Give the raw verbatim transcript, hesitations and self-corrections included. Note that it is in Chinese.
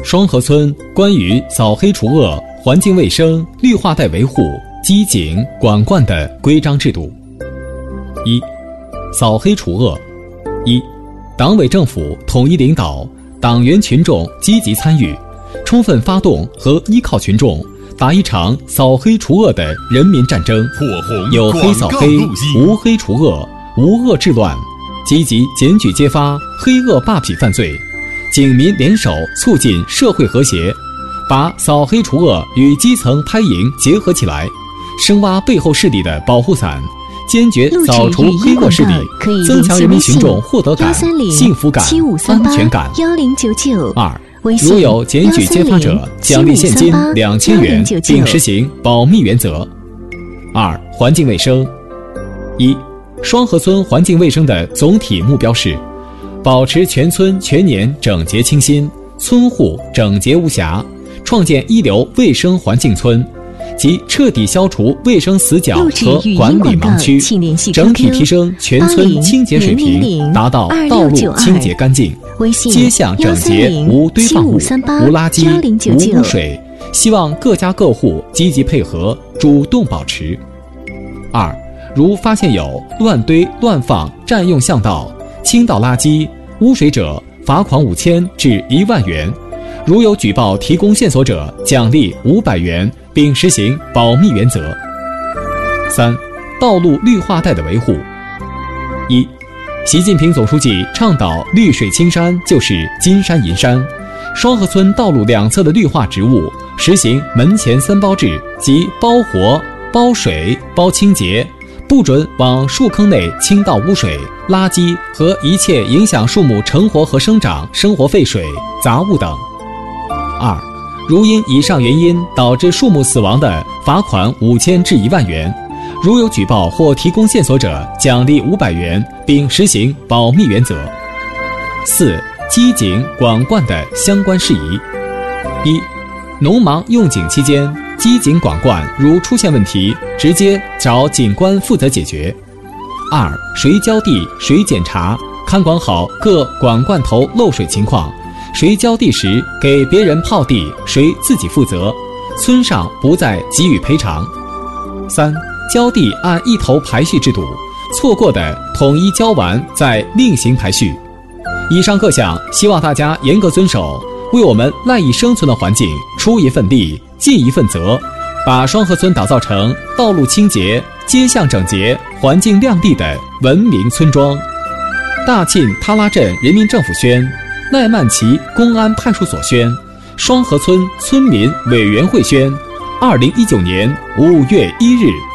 双河村关于扫黑除恶、环境卫生、绿化带维护、机警管灌的规章制度。一、扫黑除恶。一、党委政府统一领导，党员群众积极参与，充分发动和依靠群众，打一场扫黑除恶的人民战争。有黑扫黑，无黑除恶，无恶治乱，积极检举揭发黑恶罢痞犯罪，警民联手促进社会和谐，把扫黑除恶与基层拍赢结合起来，深挖背后势力的保护伞，坚决扫除黑恶势力，增强人民群众获得感、幸福感、安全感。二、如有检举揭发者，奖励现金两千元，并实行保密原则。二、环境卫生。一、双河村环境卫生的总体目标是保持全村全年整洁清新，村户整洁无瑕，创建一流卫生环境村，即彻底消除卫生死角和管理盲区，整体提升全村清洁水平，达到道路清洁干净，街巷整洁，无堆放物、无垃圾、无污水。希望各家各户积极配合，主动保持。二、如发现有乱堆乱放、占用巷道、倾倒垃圾、污水者，罚款五千至一万元；如有举报提供线索者，奖励五百元，并实行保密原则。三、道路绿化带的维护。一、习近平总书记倡导绿水青山就是金山银山，双河村道路两侧的绿化植物实行门前三包制，即包活、包水、包清洁，不准往树坑内倾倒污水、垃圾和一切影响树木成活和生长、生活废水、杂物等。二、如因以上原因导致树木死亡的，罚款五千至一万元；如有举报或提供线索者，奖励五百元，并实行保密原则。四、机警管灌的相关事宜。一、农忙用警期间，机警管灌如出现问题，直接找警官负责解决。二、谁浇地谁检查，看管好各管灌头漏水情况，谁浇地时给别人泡地，谁自己负责，村上不再给予赔偿。三、浇地按一头排序制度，错过的统一浇完再另行排序。以上各项希望大家严格遵守，为我们赖以生存的环境出一份力，尽一份责，把双河村打造成道路清洁、街巷整洁、环境亮丽的文明村庄。大沁他拉镇人民政府宣，奈曼齐公安派出所宣，双河村村民委员会宣，二零一九年五月一日